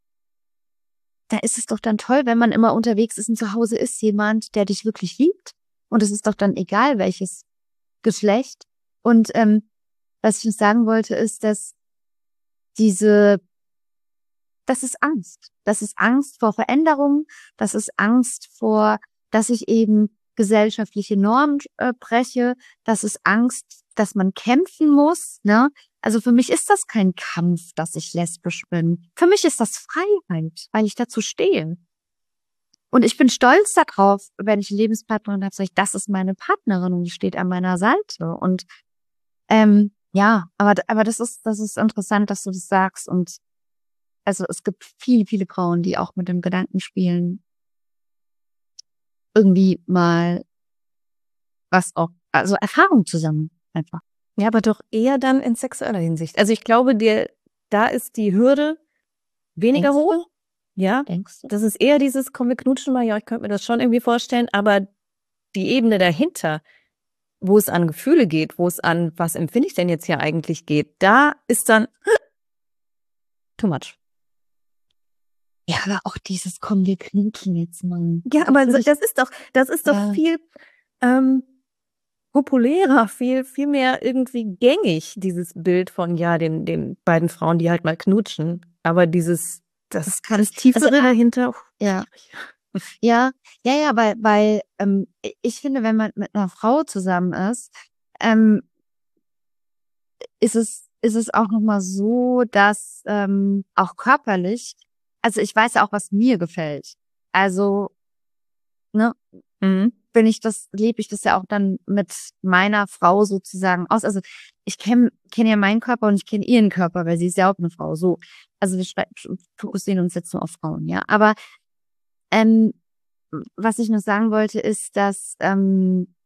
da ist es doch dann toll, wenn man immer unterwegs ist und zu Hause ist jemand, der dich wirklich liebt. Und es ist doch dann egal, welches Geschlecht. Und ähm, was ich noch sagen wollte, ist, dass diese, das ist Angst. Das ist Angst vor Veränderung. Das ist Angst vor, dass ich eben gesellschaftliche Normen äh, breche. Das ist Angst, dass man kämpfen muss. Ne? Also für mich ist das kein Kampf, dass ich lesbisch bin. Für mich ist das Freiheit, weil ich dazu stehe. Und ich bin stolz darauf, wenn ich eine Lebenspartnerin habe, sage ich, das ist meine Partnerin und die steht an meiner Seite. Und ähm, ja, aber aber das ist das ist interessant, dass du das sagst. Und also es gibt viele, viele Frauen, die auch mit dem Gedanken spielen, irgendwie mal was auch, also Erfahrung zusammen einfach. Ja, aber doch eher dann in sexueller Hinsicht. Also ich glaube, dir, da ist die Hürde weniger Denkst du? hoch. Ja, Denkst du? das ist eher dieses, komm, wir knutschen mal. Ja, ich könnte mir das schon irgendwie vorstellen. Aber die Ebene dahinter, wo es an Gefühle geht, wo es an, was empfinde ich denn jetzt hier eigentlich geht, da ist dann too much. Ja, aber auch dieses, komm, wir knutschen jetzt mal. Ja, aber Natürlich. das ist doch, das ist doch Ja. viel ähm, populärer, viel, viel mehr irgendwie gängig, dieses Bild von, ja, den, den beiden Frauen, die halt mal knutschen. Aber dieses, das, Das kann- das Tiefere also, dahinter, uff, Ja. Ja, ja, ja, weil, weil ähm, ich finde, wenn man mit einer Frau zusammen ist, ähm, ist es, ist es auch nochmal so, dass ähm, auch körperlich, also ich weiß ja auch, was mir gefällt. Also, ne, mhm. bin ich das, lebe ich das ja auch dann mit meiner Frau sozusagen aus. Also ich kenne kenn ja meinen Körper und ich kenne ihren Körper, weil sie ist ja auch eine Frau. So, also wir schrei- fokussieren uns jetzt nur auf Frauen, ja. Aber ähm, was ich noch sagen wollte, ist, dass ähm,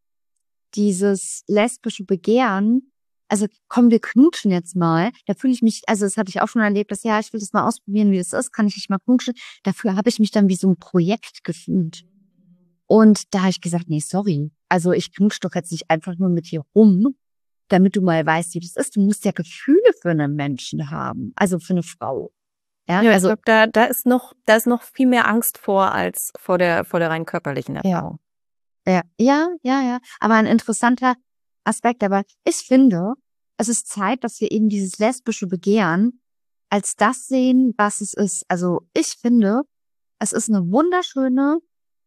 dieses lesbische Begehren, also komm, wir knutschen jetzt mal, da fühle ich mich, also das hatte ich auch schon erlebt, dass ja, ich will das mal ausprobieren, wie das ist, kann ich nicht mal knutschen. Dafür habe ich mich dann wie so ein Projekt gefühlt. Und da habe ich gesagt, nee, sorry, also ich knutsche doch jetzt nicht einfach nur mit dir rum, damit du mal weißt, wie das ist. Du musst ja Gefühle für einen Menschen haben, also für eine Frau. Ja, Ja, also also da, da ist noch, da ist noch viel mehr Angst vor als vor der, vor der rein körperlichen Erfahrung. Ja, ja, ja, ja. Aber ein interessanter Aspekt. Aber ich finde, es ist Zeit, dass wir eben dieses lesbische Begehren als das sehen, was es ist. Also ich finde, es ist eine wunderschöne,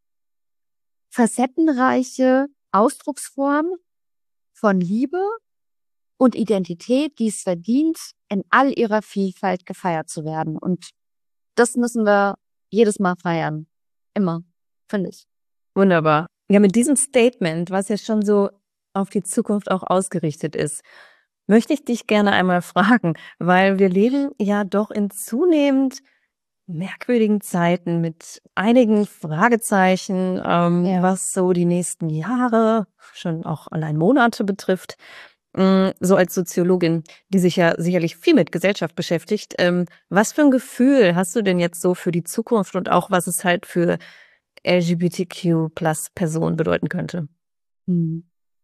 facettenreiche Ausdrucksform von Liebe und Identität, die es verdient, in all ihrer Vielfalt gefeiert zu werden. Und das müssen wir jedes Mal feiern. Immer, finde ich. Wunderbar. Ja, mit diesem Statement, was ja schon so auf die Zukunft auch ausgerichtet ist, möchte ich dich gerne einmal fragen, weil wir leben ja doch in zunehmend merkwürdigen Zeiten mit einigen Fragezeichen, ähm, Ja. was so die nächsten Jahre, schon auch allein Monate betrifft. Mm, So als Soziologin, die sich ja sicherlich viel mit Gesellschaft beschäftigt, ähm, was für ein Gefühl hast du denn jetzt so für die Zukunft und auch was es halt für L G B T Q Plus Personen bedeuten könnte? Hm.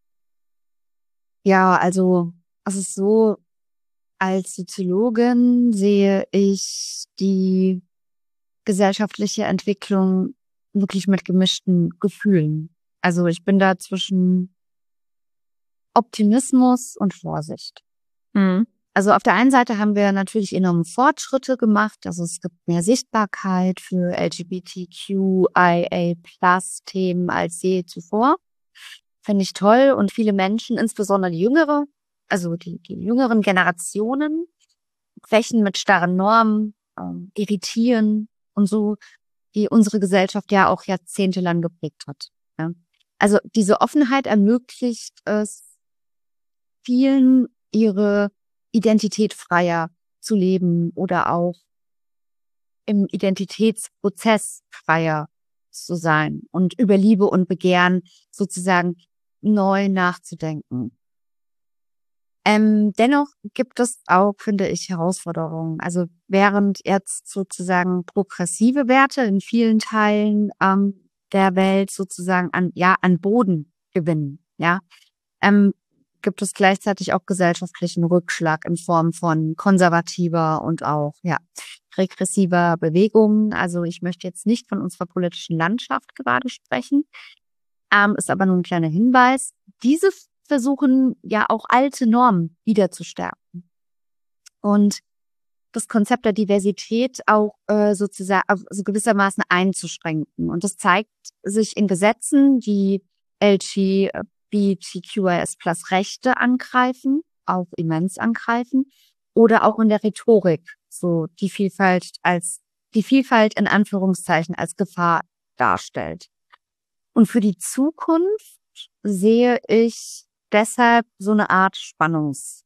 Ja, also es ist so, als Soziologin sehe ich die gesellschaftliche Entwicklung wirklich mit gemischten Gefühlen. Also ich bin da zwischen Optimismus und Vorsicht. Mhm. Also auf der einen Seite haben wir natürlich enorme Fortschritte gemacht. Also es gibt mehr Sichtbarkeit für L G B T Q I A Plus Themen als je zuvor. Finde ich toll. Und viele Menschen, insbesondere die jüngere, also die, die jüngeren Generationen, brechen mit starren Normen, ähm, irritieren und so, die unsere Gesellschaft ja auch jahrzehntelang geprägt hat. Ja. Also diese Offenheit ermöglicht es vielen, ihre Identität freier zu leben oder auch im Identitätsprozess freier zu sein und über Liebe und Begehren sozusagen neu nachzudenken. Ähm, dennoch gibt es auch, finde ich, Herausforderungen. Also während jetzt sozusagen progressive Werte in vielen Teilen ähm, der Welt sozusagen an ja an Boden gewinnen, ja, ähm, gibt es gleichzeitig auch gesellschaftlichen Rückschlag in Form von konservativer und auch ja regressiver Bewegungen. Also ich möchte jetzt nicht von unserer politischen Landschaft gerade sprechen, ähm, ist aber nur ein kleiner Hinweis. Diese versuchen ja auch alte Normen wieder zu stärken. Und das Konzept der Diversität auch äh, sozusagen also gewissermaßen einzuschränken. Und das zeigt sich in Gesetzen, die L G B T Q I S Plus Rechte angreifen, auch immens angreifen, oder auch in der Rhetorik, so die Vielfalt als die Vielfalt in Anführungszeichen als Gefahr darstellt. Und für die Zukunft sehe ich deshalb so eine Art Spannungsfeld.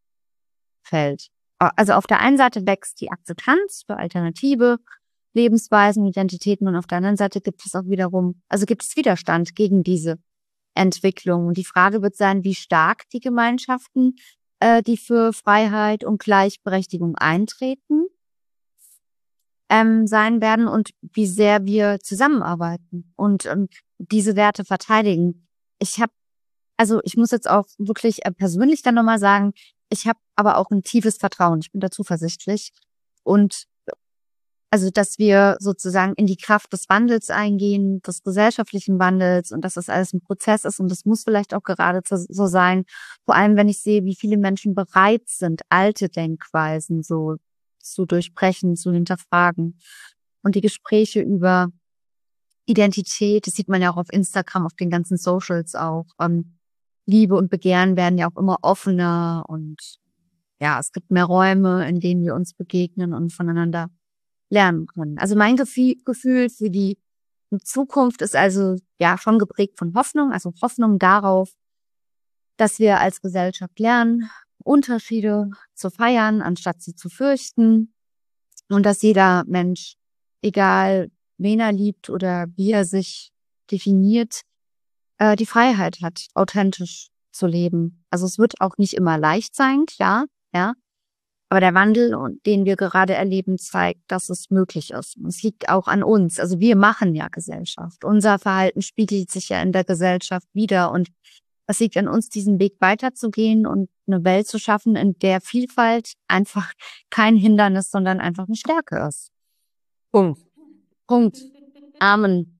Also auf der einen Seite wächst die Akzeptanz für alternative Lebensweisen, Identitäten und auf der anderen Seite gibt es auch wiederum, also gibt es Widerstand gegen diese Entwicklung. Und die Frage wird sein, wie stark die Gemeinschaften, äh, die für Freiheit und Gleichberechtigung eintreten, ähm, sein werden und wie sehr wir zusammenarbeiten und ähm, diese Werte verteidigen. Ich habe, also ich muss jetzt auch wirklich äh, persönlich dann nochmal sagen, ich habe aber auch ein tiefes Vertrauen. Ich bin da zuversichtlich. Und also, dass wir sozusagen in die Kraft des Wandels eingehen, des gesellschaftlichen Wandels und dass das alles ein Prozess ist und das muss vielleicht auch gerade so sein. Vor allem, wenn ich sehe, wie viele Menschen bereit sind, alte Denkweisen so zu durchbrechen, zu hinterfragen. Und die Gespräche über Identität, das sieht man ja auch auf Instagram, auf den ganzen Socials auch. Ähm, Liebe und Begehren werden ja auch immer offener und ja, es gibt mehr Räume, in denen wir uns begegnen und voneinander lernen können. Also mein Gefühl, Gefühl für die Zukunft ist also ja schon geprägt von Hoffnung, also Hoffnung darauf, dass wir als Gesellschaft lernen, Unterschiede zu feiern, anstatt sie zu fürchten und dass jeder Mensch, egal wen er liebt oder wie er sich definiert, äh, die Freiheit hat, authentisch zu leben. Also es wird auch nicht immer leicht sein, klar, ja. Aber der Wandel, den wir gerade erleben, zeigt, dass es möglich ist. Und es liegt auch an uns. Also wir machen ja Gesellschaft. Unser Verhalten spiegelt sich ja in der Gesellschaft wider. Und es liegt an uns, diesen Weg weiterzugehen und eine Welt zu schaffen, in der Vielfalt einfach kein Hindernis, sondern einfach eine Stärke ist. Punkt. Punkt. Amen.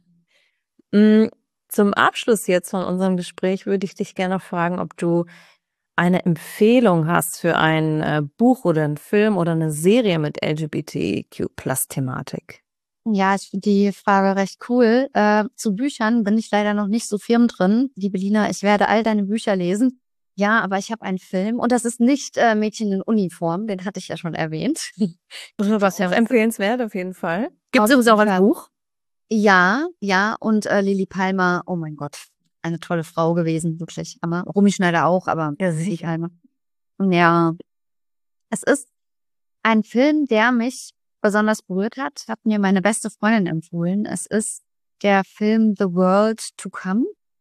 Zum Abschluss jetzt von unserem Gespräch würde ich dich gerne fragen, ob du eine Empfehlung hast für ein äh, Buch oder einen Film oder eine Serie mit L G B T Q Plus Thematik. Ja, ich finde die Frage recht cool. Äh, zu Büchern bin ich leider noch nicht so firm drin. Liebe Lina, ich werde all deine Bücher lesen. Ja, aber ich habe einen Film und das ist nicht äh, Mädchen in Uniform, den hatte ich ja schon erwähnt. Was ja auch empfehlenswert auf jeden Fall. Gibt es übrigens auch ein Buch? Ja, ja, und äh, Lili Palmer, oh mein Gott, eine tolle Frau gewesen, wirklich. Aber Romy Schneider auch, aber ja, Lili Palmer. Ja, es ist ein Film, der mich besonders berührt hat, hat mir meine beste Freundin empfohlen. Es ist der Film The World to Come.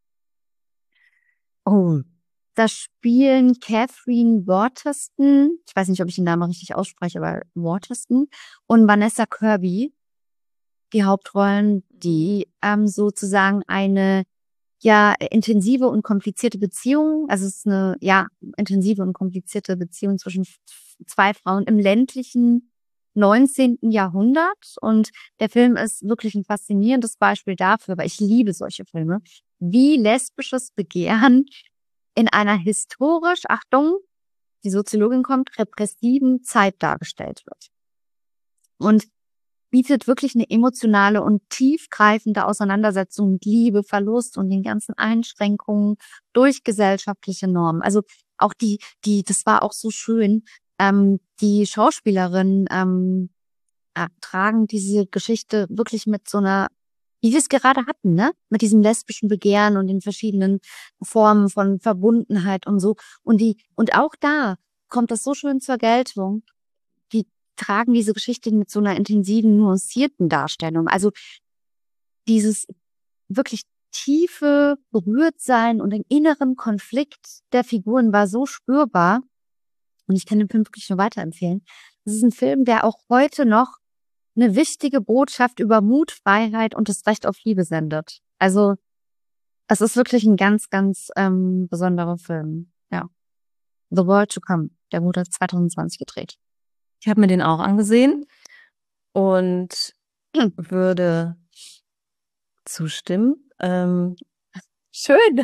Oh, da spielen Catherine Waterston, ich weiß nicht, ob ich den Namen richtig ausspreche, aber Waterston und Vanessa Kirby die Hauptrollen, die ähm, sozusagen eine ja intensive und komplizierte Beziehung, also es ist eine ja intensive und komplizierte Beziehung zwischen zwei Frauen im ländlichen neunzehnten Jahrhundert und der Film ist wirklich ein faszinierendes Beispiel dafür, weil ich liebe solche Filme, wie lesbisches Begehren in einer historisch, Achtung, die Soziologin kommt, repressiven Zeit dargestellt wird. Und bietet wirklich eine emotionale und tiefgreifende Auseinandersetzung mit Liebe, Verlust und den ganzen Einschränkungen durch gesellschaftliche Normen. Also auch die, die, das war auch so schön, ähm, die Schauspielerinnen ähm, äh, tragen diese Geschichte wirklich mit so einer, wie wir es gerade hatten, ne? Mit diesem lesbischen Begehren und den verschiedenen Formen von Verbundenheit und so. Und die, und auch da kommt das so schön zur Geltung. Die tragen diese Geschichte mit so einer intensiven, nuancierten Darstellung. Also dieses wirklich tiefe Berührtsein und den inneren Konflikt der Figuren war so spürbar. Und ich kann den Film wirklich nur weiterempfehlen. Das ist ein Film, der auch heute noch eine wichtige Botschaft über Mut, Freiheit und das Recht auf Liebe sendet. Also es ist wirklich ein ganz, ganz ähm, besonderer Film. Ja, The World to Come. Der wurde zwanzig zwanzig gedreht. Ich habe mir den auch angesehen und hm. würde zustimmen. Ähm, Schön.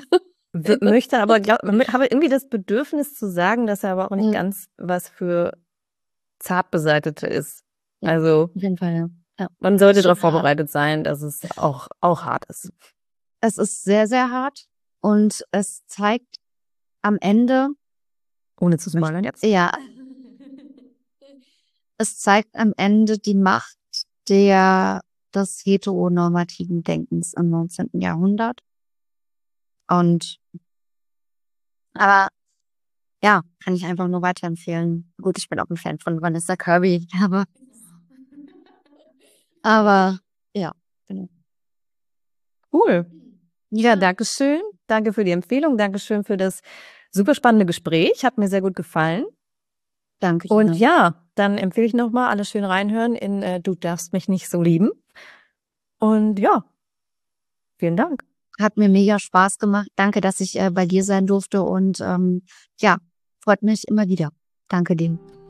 w- möchte aber, glaub, habe irgendwie das Bedürfnis zu sagen, dass er aber auch nicht Mhm. ganz was für Zartbeseitete ist. Ja. Also Auf jeden Fall, ja. ja. man sollte Schon darauf hart. vorbereitet sein, dass es auch, auch hart ist. Es ist sehr, sehr hart und es zeigt am Ende, Ohne zu spoilern jetzt. ja, es zeigt am Ende die Macht der des heteronormativen Denkens im neunzehnten. Jahrhundert. Und aber ja, kann ich einfach nur weiterempfehlen. Gut, ich bin auch ein Fan von Vanessa Kirby, aber aber ja, genau. Cool. Ja, danke schön. Danke für die Empfehlung. Dankeschön für das super spannende Gespräch. Hat mir sehr gut gefallen. Danke. Und dir. ja, dann empfehle ich nochmal, alle schön reinhören in äh, Du darfst mich nicht so lieben. Und ja, vielen Dank. Hat mir mega Spaß gemacht. Danke, dass ich äh, bei dir sein durfte und ähm, ja, freut mich immer wieder. Danke dir.